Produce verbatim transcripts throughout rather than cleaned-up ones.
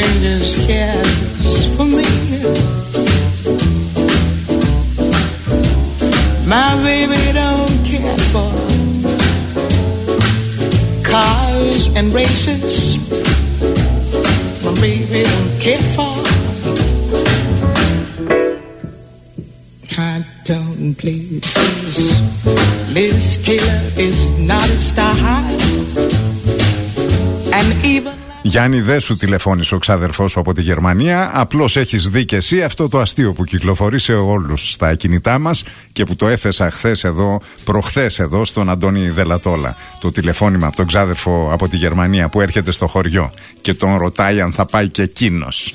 really just cares for me. My baby don't care for cars and races. My baby don't care for high tone places. Liz Taylor is not a star high. And even Γιάννη, δεν σου τηλεφώνησε ο ξάδερφός σου από τη Γερμανία. Απλώς έχεις δει και εσύ αυτό το αστείο που κυκλοφορεί σε όλους στα κινητά μας και που το έθεσα χθες εδώ, προχθές εδώ στον Αντώνη Δελατόλα. Το τηλεφώνημα από τον ξάδερφο από τη Γερμανία που έρχεται στο χωριό και τον ρωτάει αν θα πάει και εκείνος.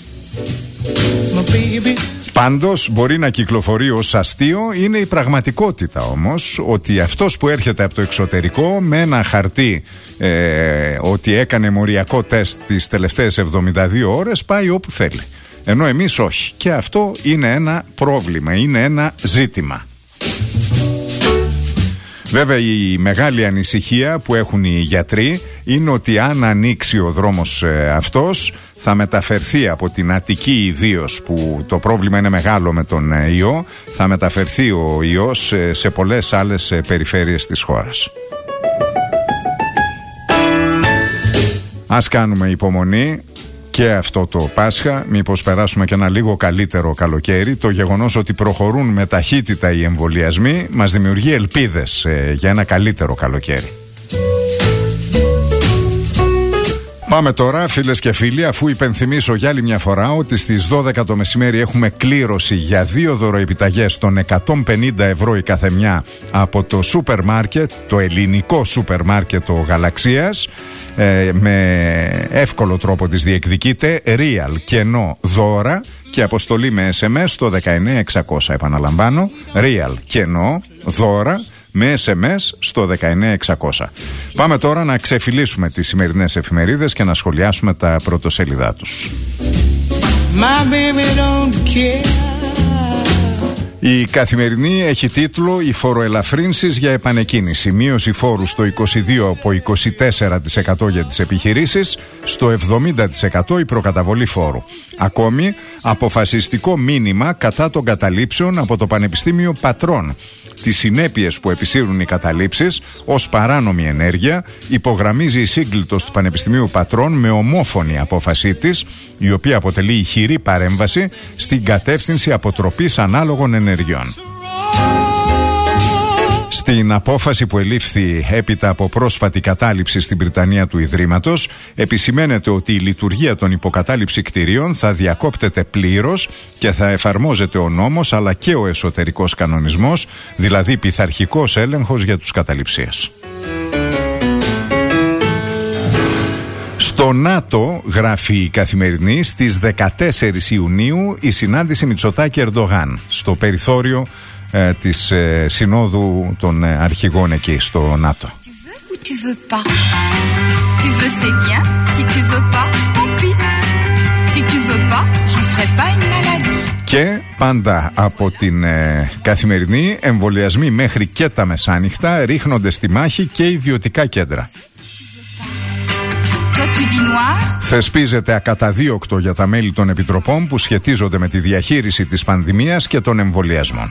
Πάντως μπορεί να κυκλοφορεί ως αστείο, είναι η πραγματικότητα όμως ότι αυτός που έρχεται από το εξωτερικό με ένα χαρτί ε, ότι έκανε μοριακό τεστ τις τελευταίες εβδομήντα δύο ώρες πάει όπου θέλει, ενώ εμείς όχι, και αυτό είναι ένα πρόβλημα, είναι ένα ζήτημα. Βέβαια η μεγάλη ανησυχία που έχουν οι γιατροί είναι ότι αν ανοίξει ο δρόμος ε, αυτός θα μεταφερθεί από την Αττική ιδίως, που το πρόβλημα είναι μεγάλο με τον ε, ιό, θα μεταφερθεί ο ιός ε, σε πολλές άλλες ε, περιφέρειες της χώρας. Ας κάνουμε υπομονή και αυτό το Πάσχα, μήπως περάσουμε και ένα λίγο καλύτερο καλοκαίρι. Το γεγονός ότι προχωρούν με ταχύτητα οι εμβολιασμοί μας δημιουργεί ελπίδες ε, για ένα καλύτερο καλοκαίρι. Πάμε τώρα, φίλες και φίλοι, αφού υπενθυμίσω για άλλη μια φορά ότι στις δώδεκα το μεσημέρι έχουμε κλήρωση για δύο δωροεπιταγές των εκατόν πενήντα ευρώ η καθεμιά από το σούπερ μάρκετ, το ελληνικό σούπερ μάρκετ το Γαλαξίας. Ε, με εύκολο τρόπο τις διεκδικείτε, real κενό δώρα και αποστολή με ες εμ ες στο δεκαεννιά εξακόσια. Επαναλαμβάνω, real κενό δώρα με ες εμ ες στο δεκαεννιά εξακόσια. Πάμε τώρα να ξεφυλίσουμε τις σημερινές εφημερίδες και να σχολιάσουμε τα πρωτοσέλιδά τους. My baby don't care. Η Καθημερινή έχει τίτλο «Οι φοροελαφρύνσεις για επανεκκίνηση. Μείωση φόρου στο είκοσι δύο τοις εκατό από είκοσι τέσσερα τοις εκατό για τις επιχειρήσεις, στο εβδομήντα τοις εκατό η προκαταβολή φόρου». Ακόμη, αποφασιστικό μήνυμα κατά των καταλήψεων από το Πανεπιστήμιο Πατρών. Τις συνέπειες που επισύρουν οι καταλήψεις ως παράνομη ενέργεια υπογραμμίζει η σύγκλιτος του Πανεπιστημίου Πατρών με ομόφωνη απόφασή της, η οποία αποτελεί ηχηρή παρέμβαση στην κατεύθυνση αποτροπής ανάλογων ενεργειών. Στην απόφαση που ελήφθη έπειτα από πρόσφατη κατάληψη στην Βρυτανία του Ιδρύματος, επισημαίνεται ότι η λειτουργία των υποκατάληψη κτηρίων θα διακόπτεται πλήρως και θα εφαρμόζεται ο νόμος αλλά και ο εσωτερικός κανονισμός, δηλαδή πειθαρχικός έλεγχος για τους καταληψίες. Στο ΝΑΤΟ, γράφει η Καθημερινή, στις δεκατέσσερις Ιουνίου η συνάντηση Μητσοτάκη-Ερντογάν στο περιθώριο ε, της ε, συνόδου των ε, αρχηγών εκεί στο ΝΑΤΟ. Και πάντα από την ε, Καθημερινή, εμβολιασμοί μέχρι και τα μεσάνυχτα ρίχνονται στη μάχη και ιδιωτικά κέντρα. Θεσπίζεται ακαταδίωκτο για τα μέλη των επιτροπών που σχετίζονται με τη διαχείριση της πανδημίας και των εμβολιασμών.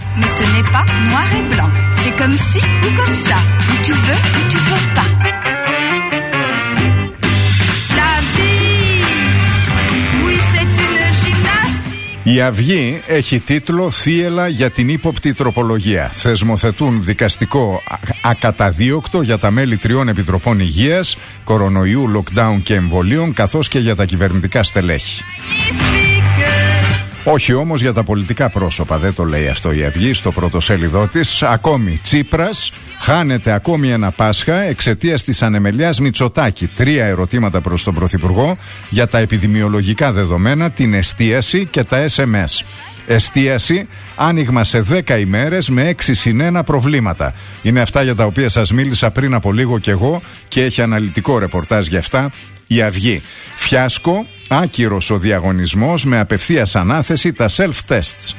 Η Αυγή έχει τίτλο «Θύελλα για την ύποπτη τροπολογία». Θεσμοθετούν δικαστικό ακαταδίωκτο για τα μέλη τριών επιτροπών υγείας, κορονοϊού, lockdown και εμβολίων, καθώς και για τα κυβερνητικά στελέχη. Όχι όμως για τα πολιτικά πρόσωπα, δεν το λέει αυτό η Αυγή στο πρωτοσέλιδό της. Ακόμη Τσίπρας χάνεται ακόμη ένα Πάσχα εξαιτίας της ανεμελιάς Μητσοτάκη. Τρία ερωτήματα προς τον Πρωθυπουργό για τα επιδημιολογικά δεδομένα, την εστίαση και τα ες εμ ες. Εστίαση, άνοιγμα σε δέκα ημέρες με έξι συν ένα προβλήματα. Είναι αυτά για τα οποία σας μίλησα πριν από λίγο κι εγώ και έχει αναλυτικό ρεπορτάζ για αυτά η Αυγή. Φιάσκο, άκυρος ο διαγωνισμός με απευθείας ανάθεση, τα self-tests.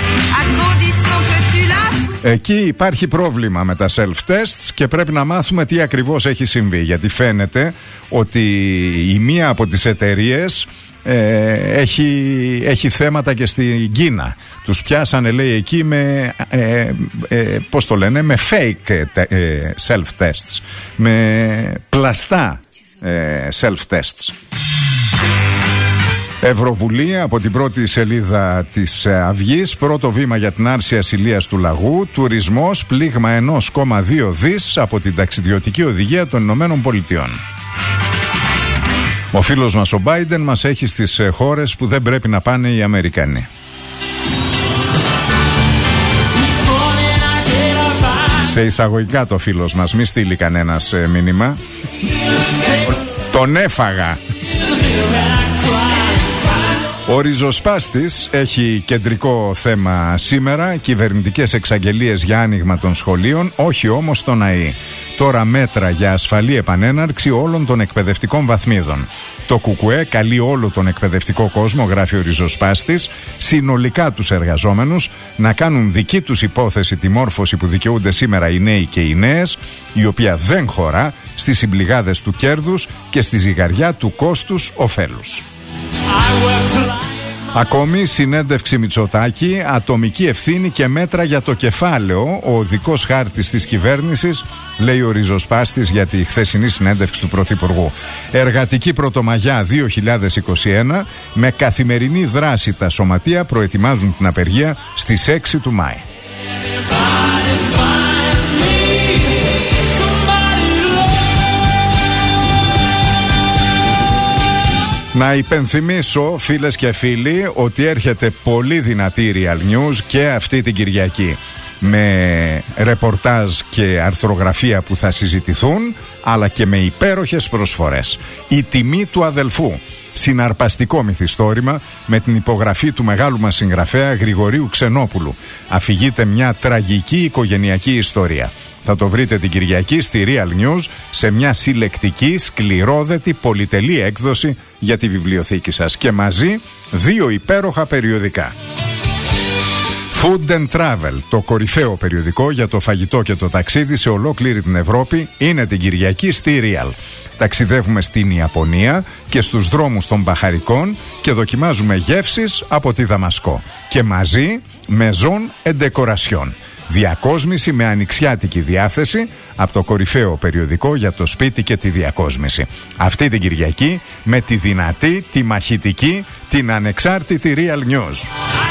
Εκεί υπάρχει πρόβλημα με τα self-tests και πρέπει να μάθουμε τι ακριβώς έχει συμβεί, γιατί φαίνεται ότι η μία από τις εταιρείες ε, έχει, έχει θέματα και στην Κίνα. Τους πιάσανε, λέει, εκεί με ε, ε, πώς το λένε, με fake ε, self-tests, με πλαστά ε, self-tests. Ευρωβουλή, από την πρώτη σελίδα της Αυγής, πρώτο βήμα για την άρση ασυλίας του λαγού, τουρισμός, πλήγμα ένα κόμμα δύο δις από την ταξιδιωτική οδηγία των Ηνωμένων Πολιτειών. Ο φίλος μας ο Biden μας έχει στις χώρες που δεν πρέπει να πάνε οι Αμερικανοί. Σε εισαγωγικά το φίλος μας, μη στείλει κανένας ε, μήνυμα. Τον έφαγα. Ο ριζοσπάστης έχει κεντρικό θέμα σήμερα, κυβερνητικές εξαγγελίες για άνοιγμα των σχολείων, όχι όμως τον ΑΕ. Τώρα μέτρα για ασφαλή επανέναρξη όλων των εκπαιδευτικών βαθμίδων. Το ΚΚΕ καλεί όλο τον εκπαιδευτικό κόσμο, γράφει ο ριζοσπάστης, συνολικά τους εργαζόμενους, να κάνουν δική τους υπόθεση τη μόρφωση που δικαιούνται σήμερα οι νέοι και οι νέες, η οποία δεν χωρά στις συμπληγάδες του κέρδους και στη ζυγαριά του κόστους ωφέλους. Ακόμη, συνέντευξη Μητσοτάκη, ατομική ευθύνη και μέτρα για το κεφάλαιο, ο οδικός χάρτης της κυβέρνησης, λέει ο ριζοσπάστης για τη χθεσινή συνέντευξη του Πρωθυπουργού. Εργατική Πρωτομαγιά δύο χιλιάδες είκοσι ένα, με καθημερινή δράση τα σωματεία προετοιμάζουν την απεργία στις έξι του Μάη. Να υπενθυμίσω, φίλες και φίλοι, ότι έρχεται πολύ δυνατή Real News και αυτή την Κυριακή, με ρεπορτάζ και αρθρογραφία που θα συζητηθούν, αλλά και με υπέροχες προσφορές. Η τιμή του αδελφού, συναρπαστικό μυθιστόρημα με την υπογραφή του μεγάλου μας συγγραφέα Γρηγορίου Ξενόπουλου. Αφηγείται μια τραγική οικογενειακή ιστορία. Θα το βρείτε την Κυριακή στη Real News σε μια συλλεκτική, σκληρόδετη, πολυτελή έκδοση για τη βιβλιοθήκη σας. Και μαζί δύο υπέροχα περιοδικά. Food and Travel, το κορυφαίο περιοδικό για το φαγητό και το ταξίδι σε ολόκληρη την Ευρώπη, είναι την Κυριακή στη Real. Ταξιδεύουμε στην Ιαπωνία και στους δρόμους των μπαχαρικών και δοκιμάζουμε γεύσεις από τη Δαμασκό. Και μαζί Maison et Decoration. Διακόσμηση με ανοιξιάτικη διάθεση από το κορυφαίο περιοδικό για το σπίτι και τη διακόσμηση. Αυτή την Κυριακή με τη δυνατή, τη μαχητική, την ανεξάρτητη Real News.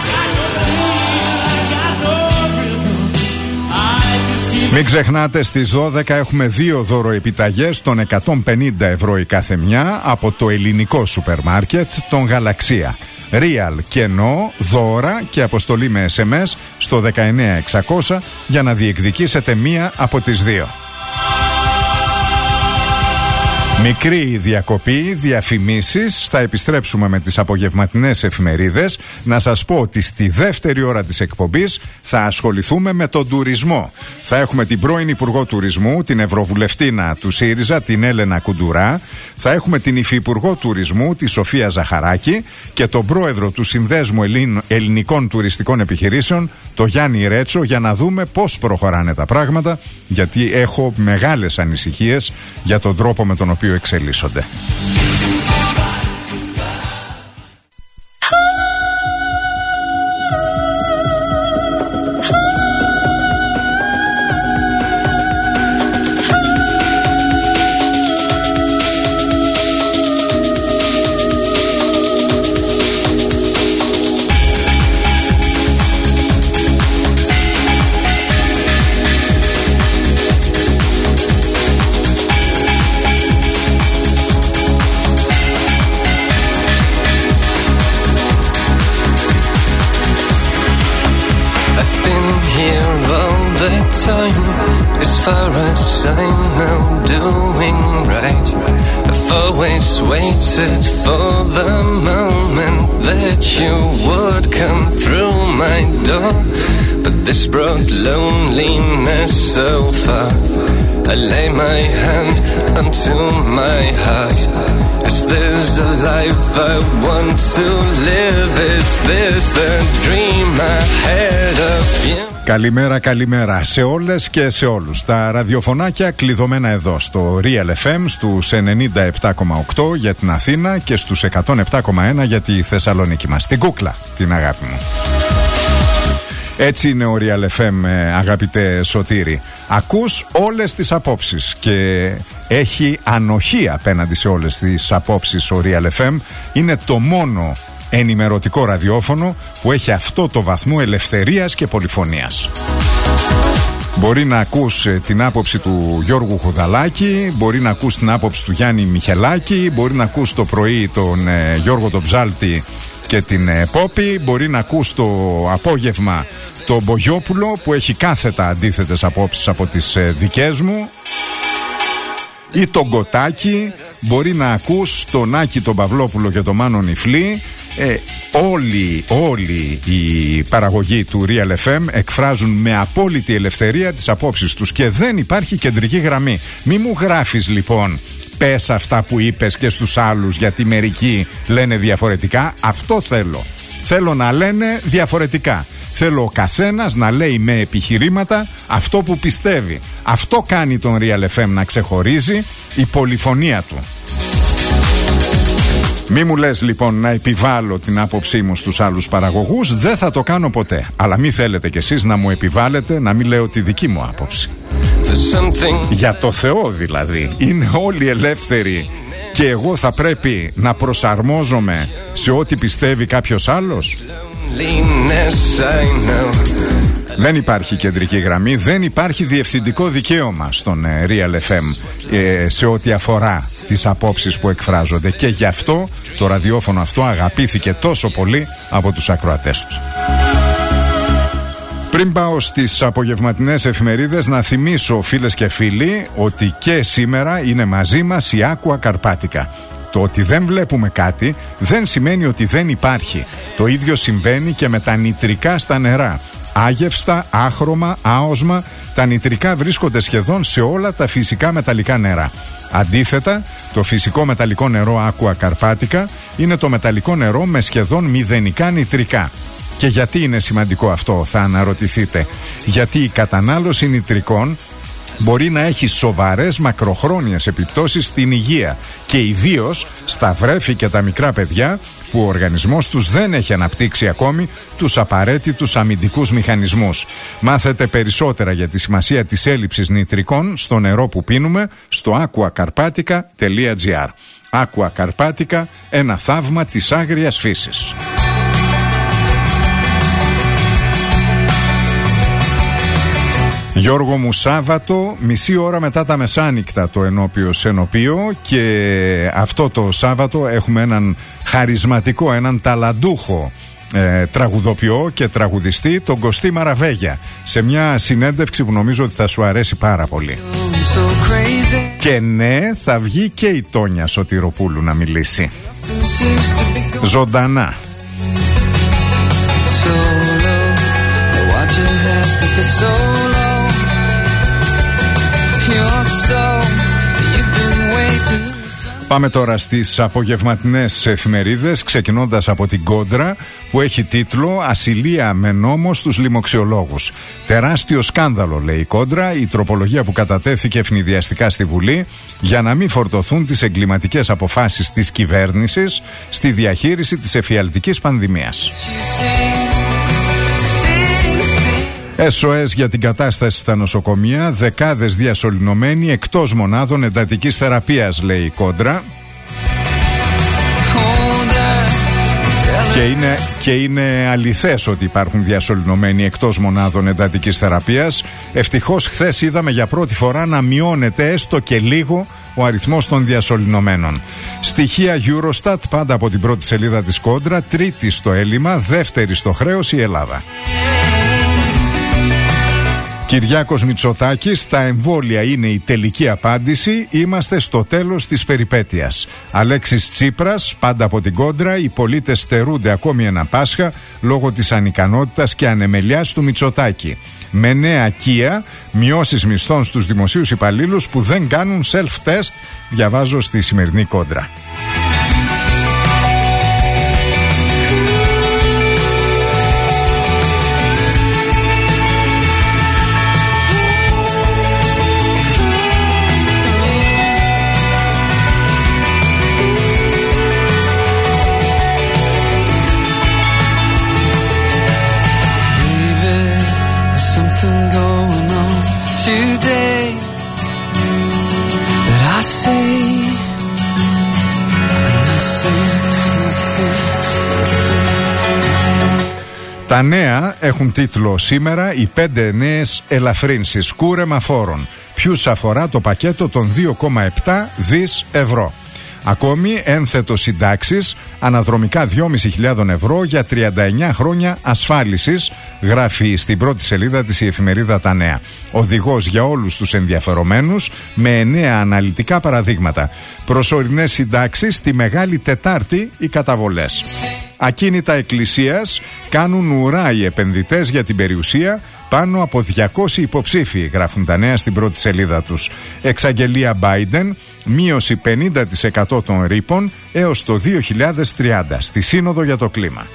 Μην ξεχνάτε, στις δώδεκα έχουμε δύο δωροεπιταγές των εκατόν πενήντα ευρώ η κάθε μια από το ελληνικό σούπερ μάρκετ, τον Γαλαξία. Real κενό, δώρα και αποστολή με ες εμ ες στο δεκαεννέα εξακόσια για να διεκδικήσετε μία από τις δύο. Μικρή διακοπή, διαφημίσεις, θα επιστρέψουμε με τις απογευματινές εφημερίδες. Να σας πω ότι στη δεύτερη ώρα της εκπομπής θα ασχοληθούμε με τον τουρισμό. Θα έχουμε την πρώην Υπουργό Τουρισμού, την Ευρωβουλευτήνα του ΣΥΡΙΖΑ, την Έλενα Κουντουρά. Θα έχουμε την Υφυπουργό Τουρισμού, τη Σοφία Ζαχαράκη, και τον Πρόεδρο του Συνδέσμου Ελληνικών Τουριστικών Επιχειρήσεων, το Γιάννη Ρέτσο, για να δούμε πώς προχωράνε τα πράγματα, γιατί έχω μεγάλες ανησυχίες για τον τρόπο με τον οποίο εξελίσσονται. As far as I know, doing right. I've always waited for the moment that you would come through my door, but this brought loneliness so far. I lay my hand unto my heart. Is this a life I want to live? Is this the dream I had of you? Καλημέρα, καλημέρα σε όλες και σε όλους. Τα ραδιοφωνάκια κλειδωμένα εδώ στο Real εφ εμ στους ενενήντα επτά κόμμα οκτώ για την Αθήνα και στους εκατόν επτά κόμμα ένα για τη Θεσσαλονίκη μας. Την κούκλα, την αγάπη μου. Έτσι είναι ο Real εφ εμ, αγαπητέ Σωτήρη. Ακούς όλες τις απόψεις και έχει ανοχή απέναντι σε όλες τις απόψεις ο Real εφ εμ. Είναι το μόνο ενημερωτικό ραδιόφωνο που έχει αυτό το βαθμό ελευθερίας και πολυφωνίας. Μπορεί να ακούς την άποψη του Γιώργου Χουδαλάκη, μπορεί να ακούς την άποψη του Γιάννη Μιχελάκη, μπορεί να ακούς το πρωί τον ε, Γιώργο τον Ψάλτη και την ε, Πόπη, μπορεί να ακούς το απόγευμα τον Μπογιόπουλο που έχει κάθετα αντίθετες απόψεις από τις ε, δικές μου, ή τον Κοτάκη, μπορεί να ακούς τον Άκη τον Παυλόπουλο και τον Μάνο Νιφλή. Ε, όλοι, όλοι οι παραγωγοί του Real εφ εμ εκφράζουν με απόλυτη ελευθερία τις απόψεις τους και δεν υπάρχει κεντρική γραμμή. Μη μου γράφεις λοιπόν πες αυτά που είπες και στους άλλους γιατί μερικοί λένε διαφορετικά. Αυτό θέλω. Θέλω να λένε διαφορετικά. Θέλω ο καθένας να λέει με επιχειρήματα αυτό που πιστεύει. Αυτό κάνει τον Real εφ εμ να ξεχωρίζει, η πολυφωνία του. Μη μου λες λοιπόν να επιβάλλω την άποψή μου στους άλλους παραγωγούς, δεν θα το κάνω ποτέ. Αλλά μη θέλετε κι εσείς να μου επιβάλλετε να μην λέω τη δική μου άποψη. Για το Θεό δηλαδή, είναι όλοι ελεύθεροι και εγώ θα πρέπει να προσαρμόζομαι σε ό,τι πιστεύει κάποιος άλλος. Δεν υπάρχει κεντρική γραμμή, δεν υπάρχει διευθυντικό δικαίωμα στον ε, Real εφ εμ ε, σε ό,τι αφορά τις απόψεις που εκφράζονται και γι' αυτό το ραδιόφωνο αυτό αγαπήθηκε τόσο πολύ από τους ακροατές του. Πριν πάω στις απογευματινές εφημερίδες, να θυμίσω φίλες και φίλοι ότι και σήμερα είναι μαζί μας η Aqua Carpatica. Το ότι δεν βλέπουμε κάτι δεν σημαίνει ότι δεν υπάρχει. Το ίδιο συμβαίνει και με τα νητρικά στα νερά. Άγευστα, άχρωμα, άοσμα, τα νητρικά βρίσκονται σχεδόν σε όλα τα φυσικά μεταλλικά νερά. Αντίθετα, το φυσικό μεταλλικό νερό Aqua Carpatica είναι το μεταλλικό νερό με σχεδόν μηδενικά νητρικά. Και γιατί είναι σημαντικό αυτό, θα αναρωτηθείτε. Γιατί η κατανάλωση νητρικών μπορεί να έχει σοβαρές μακροχρόνιες επιπτώσεις στην υγεία και ιδίως στα βρέφη και τα μικρά παιδιά που ο οργανισμός τους δεν έχει αναπτύξει ακόμη τους απαραίτητους αμυντικούς μηχανισμούς. Μάθετε περισσότερα για τη σημασία της έλλειψης νητρικών στο νερό που πίνουμε στο aquacarpatica τελεία gr. Aqua Carpatica, ένα θαύμα της άγριας φύσης. Γιώργο μου, Σάββατο, μισή ώρα μετά τα μεσάνυχτα το ενώπιο σενοπείο και αυτό το Σάββατο έχουμε έναν χαρισματικό, έναν ταλαντούχο ε, τραγουδοποιό και τραγουδιστή, τον Κωστή Μαραβέγια, σε μια συνέντευξη που νομίζω ότι θα σου αρέσει πάρα πολύ. Και ναι, θα βγει και η Τόνια Σωτηροπούλου να μιλήσει ζωντανά. Πάμε τώρα στις απογευματινές εφημερίδες, ξεκινώντας από την Κόντρα που έχει τίτλο «Ασυλία με νόμο στους λοιμοξιολόγους». Τεράστιο σκάνδαλο, λέει η Κόντρα, η τροπολογία που κατατέθηκε ευνηδιαστικά στη Βουλή για να μην φορτωθούν τις εγκληματικές αποφάσεις της κυβέρνησης στη διαχείριση της εφιαλτικής πανδημίας. ες ο ες για την κατάσταση στα νοσοκομεία, δεκάδες διασωληνωμένοι εκτός μονάδων εντατικής θεραπείας, λέει η Κόντρα. Και είναι, και είναι αληθές ότι υπάρχουν διασωληνωμένοι εκτός μονάδων εντατικής θεραπείας. Ευτυχώς χθες είδαμε για πρώτη φορά να μειώνεται έστω και λίγο ο αριθμός των διασωληνωμένων. Στοιχεία Eurostat, πάντα από την πρώτη σελίδα της Κόντρα, τρίτη στο έλλειμμα, δεύτερη στο χρέος η Ελλάδα. Κυριάκος Μητσοτάκης, τα εμβόλια είναι η τελική απάντηση, είμαστε στο τέλος της περιπέτειας. Αλέξης Τσίπρας, πάντα από την κόντρα, οι πολίτες στερούνται ακόμη ένα Πάσχα λόγω της ανικανότητας και ανεμελιάς του Μητσοτάκη. Με νέα Kia, μειώσεις μισθών στους δημοσίους υπαλλήλους που δεν κάνουν self-test, διαβάζω στη σημερινή κόντρα. Τα νέα έχουν τίτλο σήμερα «Οι πέντε νέες ελαφρύνσεις κούρεμα φόρων». Ποιους αφορά το πακέτο των δύο κόμμα επτά δις ευρώ. Ακόμη ένθετο συντάξεις, αναδρομικά δυόμισι χιλιάδες ευρώ για τριάντα εννιά χρόνια ασφάλισης, γράφει στην πρώτη σελίδα της η εφημερίδα Τα Νέα. Οδηγός για όλους τους ενδιαφερομένους με εννέα αναλυτικά παραδείγματα. Προσωρινές συντάξεις, τη Μεγάλη Τετάρτη οι καταβολές. Ακίνητα εκκλησίας, κάνουν ουρά οι επενδυτές για την περιουσία. Πάνω από διακόσιοι υποψήφοι, γράφουν Τα Νέα στην πρώτη σελίδα τους. Εξαγγελία Biden, μείωση πενήντα τοις εκατό των ρήπων έως το δύο χιλιάδες τριάντα στη Σύνοδο για το Κλίμα.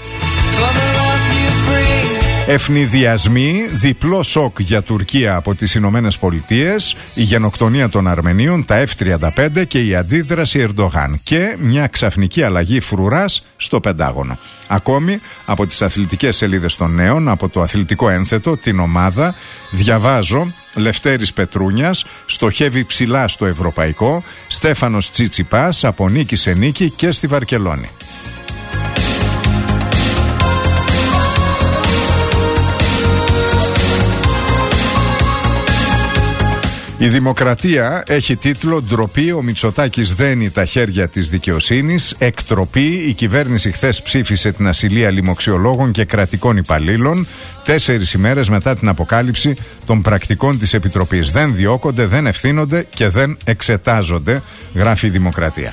Ευνηδιασμοί, διπλό σοκ για Τουρκία από τις Ηνωμένες Πολιτείες, η γενοκτονία των Αρμενίων, τα εφ τριάντα πέντε και η αντίδραση Ερντογάν και μια ξαφνική αλλαγή φρουράς στο Πεντάγωνο. Ακόμη από τις αθλητικές σελίδες των νέων, από το αθλητικό ένθετο, την ομάδα, διαβάζω Λευτέρης Πετρούνιας, στοχεύει ψηλά στο ευρωπαϊκό, Στέφανος Τσίτσιπας από νίκη σε νίκη και στη Βαρκελόνη. Η Δημοκρατία έχει τίτλο «Ντροπή, ο Μητσοτάκης δένει τα χέρια της δικαιοσύνης». Εκτροπή, η κυβέρνηση χθες ψήφισε την ασυλία λοιμοξιολόγων και κρατικών υπαλλήλων τέσσερις ημέρες μετά την αποκάλυψη των πρακτικών της Επιτροπής. Δεν διώκονται, δεν ευθύνονται και δεν εξετάζονται, γράφει η Δημοκρατία.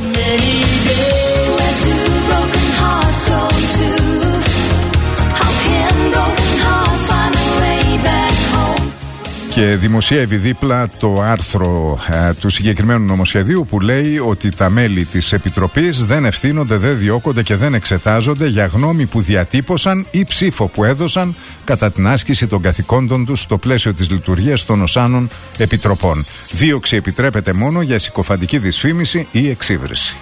Και δημοσιεύει δίπλα το άρθρο ε, του συγκεκριμένου νομοσχεδίου που λέει ότι τα μέλη της Επιτροπής δεν ευθύνονται, δεν διώκονται και δεν εξετάζονται για γνώμη που διατύπωσαν ή ψήφο που έδωσαν κατά την άσκηση των καθηκόντων τους στο πλαίσιο της λειτουργίας των οσάνων επιτροπών. Δίωξη επιτρέπεται μόνο για συκοφαντική δυσφήμιση ή εξύβριση.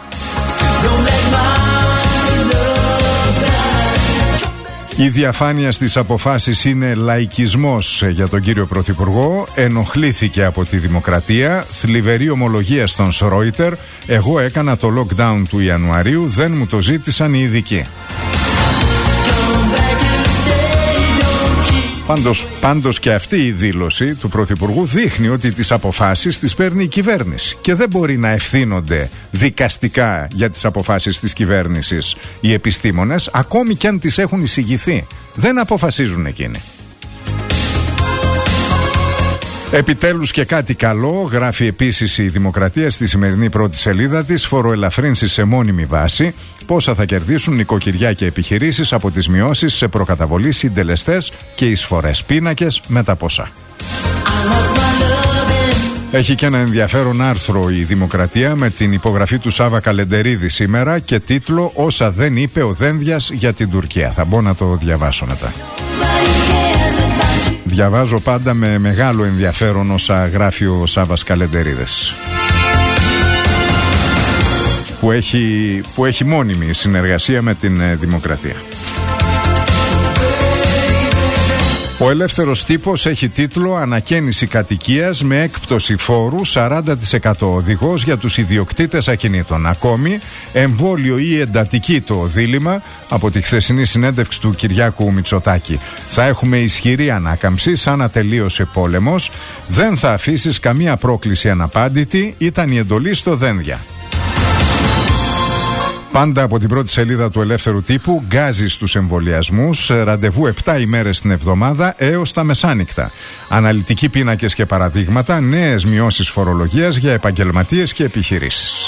Η διαφάνεια στις αποφάσεις είναι λαϊκισμός για τον κύριο Πρωθυπουργό. Ενοχλήθηκε από τη Δημοκρατία. Θλιβερή ομολογία στον Σρόιτερ. Εγώ έκανα το lockdown του Ιανουαρίου, δεν μου το ζήτησαν οι ειδικοί. Πάντως, πάντως και αυτή η δήλωση του Πρωθυπουργού δείχνει ότι τις αποφάσεις τις παίρνει η κυβέρνηση και δεν μπορεί να ευθύνονται δικαστικά για τις αποφάσεις της κυβέρνησης οι επιστήμονες, ακόμη και αν τις έχουν εισηγηθεί. Δεν αποφασίζουν εκείνοι. Επιτέλους και κάτι καλό, γράφει επίσης η Δημοκρατία στη σημερινή πρώτη σελίδα της, φοροελαφρύνσεις σε μόνιμη βάση, πόσα θα κερδίσουν νοικοκυριά και επιχειρήσεις από τις μειώσεις σε προκαταβολή, συντελεστές και εισφορές, πίνακες με τα ποσά. Έχει και ένα ενδιαφέρον άρθρο η Δημοκρατία με την υπογραφή του Σάβα Καλεντερίδη σήμερα και τίτλο «Όσα δεν είπε ο Δένδιας για την Τουρκία». Θα μπω να το διαβάσω μετά. Διαβάζω πάντα με μεγάλο ενδιαφέρον όσα γράφει ο Σάβας Καλεντερίδης, που έχει, που έχει μόνιμη συνεργασία με την Δημοκρατία. Ο Ελεύθερος Τύπος έχει τίτλο «Ανακαίνιση κατοικίας με έκπτωση φόρου σαράντα τοις εκατό. Οδηγός για τους ιδιοκτήτες ακινήτων». Ακόμη, εμβόλιο ή εντατική το δίλημμα από τη χθεσινή συνέντευξη του Κυριάκου Μητσοτάκη. Θα έχουμε ισχυρή ανάκαμψη, σαν να τελείωσε πόλεμος. Δεν θα αφήσεις καμία πρόκληση αναπάντητη, ήταν η εντολή στο Δένδια. Πάντα από την πρώτη σελίδα του Ελεύθερου Τύπου, γκάζι στους εμβολιασμούς, ραντεβού επτά ημέρες την εβδομάδα έως τα μεσάνυχτα. Αναλυτικοί πίνακες και παραδείγματα, νέες μειώσεις φορολογίας για επαγγελματίες και επιχειρήσεις.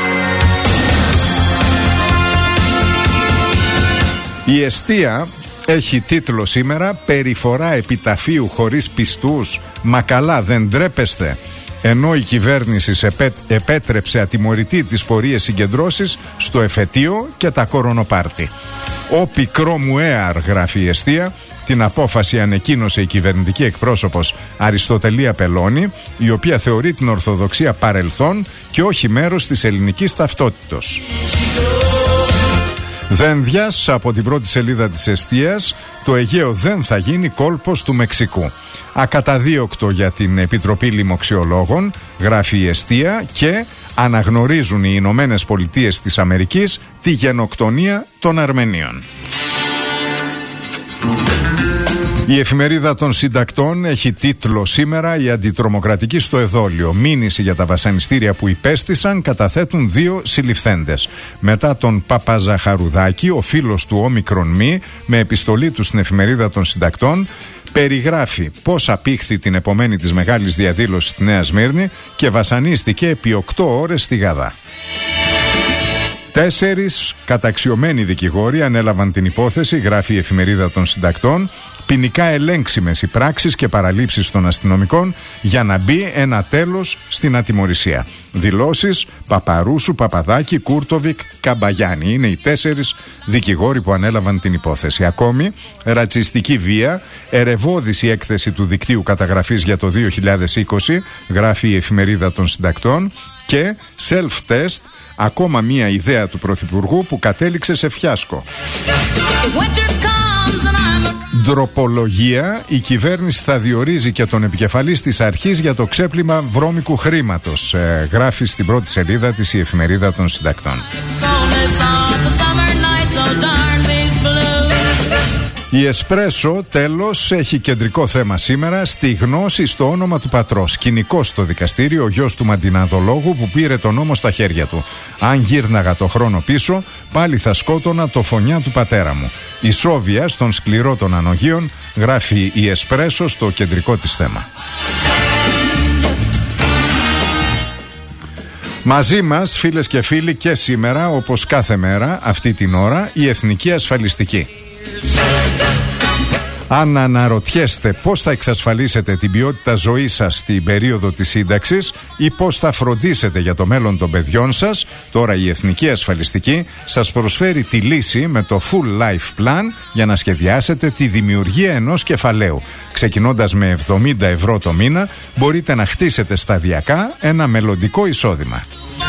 Η Εστία έχει τίτλο σήμερα «Περιφορά επιταφείου χωρίς πιστούς, μα καλά δεν ντρέπεστε». Ενώ η κυβέρνηση επέτρεψε ατιμωρητή τις πορείες συγκεντρώσεις στο εφετείο και τα κορονοπάρτι. «Ο πικρό μου έαρ», γράφει η Εστία, την απόφαση ανεκοίνωσε η κυβερνητική εκπρόσωπος Αριστοτελία Πελώνη, η οποία θεωρεί την Ορθοδοξία παρελθόν και όχι μέρος της ελληνικής ταυτότητος. Δένδιας από την πρώτη σελίδα της Εστίας, το Αιγαίο δεν θα γίνει κόλπος του Μεξικού. Ακαταδίωκτο για την Επιτροπή Λοιμοξιολόγων, γράφει η Εστία, και αναγνωρίζουν οι Ηνωμένες Πολιτείες της Αμερικής τη γενοκτονία των Αρμενίων. Η Εφημερίδα των Συντακτών έχει τίτλο σήμερα «Η αντιτρομοκρατική στο εδόλιο. Μήνυση για τα βασανιστήρια που υπέστησαν, καταθέτουν δύο συλληφθέντες». Μετά τον Παπαζαχαρουδάκη, ο φίλος του Όμικρον Μη, με επιστολή του στην Εφημερίδα των Συντακτών, περιγράφει πώς απήχθη την επομένη της μεγάλης διαδήλωσης στη Νέα Σμύρνη και βασανίστηκε επί οκτώ ώρες στη Γαδά. Τέσσερις καταξιωμένοι δικηγόροι ανέλαβαν την υπόθεση, γράφει η Εφημερίδα των Συντακτών, ποινικά ελέγξιμες οι πράξεις και παραλήψεις των αστυνομικών για να μπει ένα τέλος στην ατιμωρησία. Δηλώσεις Παπαρούσου, Παπαδάκη, Κούρτοβικ, Καμπαγιάννη. Είναι οι τέσσερις δικηγόροι που ανέλαβαν την υπόθεση. Ακόμη, ρατσιστική βία, ερευώδηση έκθεση του δικτύου καταγραφής για το δύο χιλιάδες είκοσι, γράφει η Εφημερίδα των Συντακτών, και self-test, ακόμα μία ιδέα του Πρωθυπουργού που κατέληξε σε φιάσκο. Ντροπολογία, η κυβέρνηση θα διορίζει και τον επικεφαλής της αρχής για το ξέπλυμα βρώμικου χρήματος, ε, γράφει στην πρώτη σελίδα της η Εφημερίδα των Συντακτών. Η Εσπρέσο, τέλος, έχει κεντρικό θέμα σήμερα στη γνώση στο όνομα του πατρός. Σκηνικός στο δικαστήριο ο γιος του μαντιναδολόγου που πήρε τον νόμο στα χέρια του. «Αν γύρναγα το χρόνο πίσω, πάλι θα σκότωνα το φωνιά του πατέρα μου». Η Σόβια στον σκληρό των ανογείων, γράφει η Εσπρέσο στο κεντρικό της θέμα. Μαζί μας, φίλες και φίλοι, και σήμερα, όπως κάθε μέρα, αυτή την ώρα, η Εθνική Ασφαλιστική. Αν αναρωτιέστε πώς θα εξασφαλίσετε την ποιότητα ζωής σας στην περίοδο της σύνταξης ή πώς θα φροντίσετε για το μέλλον των παιδιών σας, τώρα η Εθνική Ασφαλιστική σας προσφέρει τη λύση με το Full Life Plan για να σχεδιάσετε τη δημιουργία ενός κεφαλαίου. Ξεκινώντας με εβδομήντα ευρώ το μήνα, μπορείτε να χτίσετε σταδιακά ένα μελλοντικό εισόδημα.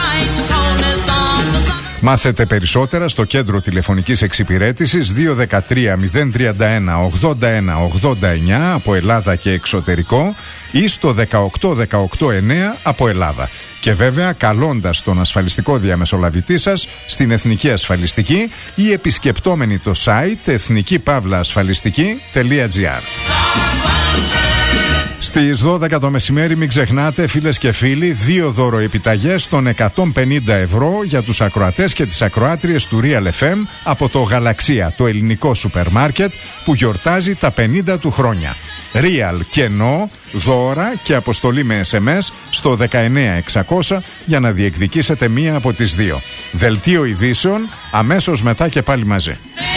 Μάθετε περισσότερα στο κέντρο τηλεφωνικής εξυπηρέτησης δύο ένα τρία μηδέν τρία ένα ογδόντα ένα ογδόντα εννιά από Ελλάδα και εξωτερικό ή στο δεκαοκτώ δεκαοκτώ εννέα από Ελλάδα. Και βέβαια καλώντας τον ασφαλιστικό διαμεσολαβητή σας στην Εθνική Ασφαλιστική ή επισκεπτόμενοι το site εθνική παύλα ασφαλιστική τελεία τζι άρ. Στις δώδεκα το μεσημέρι μην ξεχνάτε, φίλες και φίλοι, δύο δωροεπιταγές των εκατόν πενήντα ευρώ για τους ακροατές και τις ακροάτριες του Real εφ εμ από το Γαλαξία, το ελληνικό σούπερ μάρκετ που γιορτάζει τα πενήντα του χρόνια. Real κενό, δώρα και αποστολή με ες εμ ες στο δεκαεννέα εξακόσια για να διεκδικήσετε μία από τις δύο. Δελτίο ειδήσεων αμέσως μετά και πάλι μαζί.